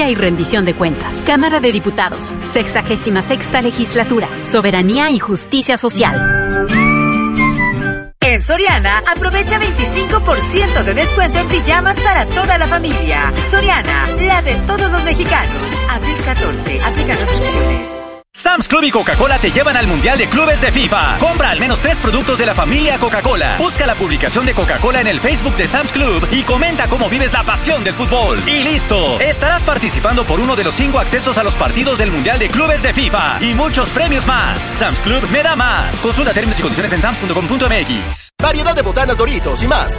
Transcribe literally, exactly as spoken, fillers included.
y rendición de cuentas. Cámara de Diputados, sexagésima sexta legislatura. Soberanía y justicia social. En Soriana, aprovecha veinticinco por ciento de descuento en pijamas para toda la familia. Soriana, la de todos los mexicanos. Abril catorce, aplica restricciones. Sam's Club y Coca-Cola te llevan al Mundial de Clubes de FIFA. Compra al menos tres productos de la familia Coca-Cola. Busca la publicación de Coca-Cola en el Facebook de Sam's Club y comenta cómo vives la pasión del fútbol. Y listo, estarás participando por uno de los cinco accesos a los partidos del Mundial de Clubes de FIFA y muchos premios más. Sam's Club me da más. Consulta términos y condiciones en sams punto com punto m x. Variedad de botanas Doritos y más.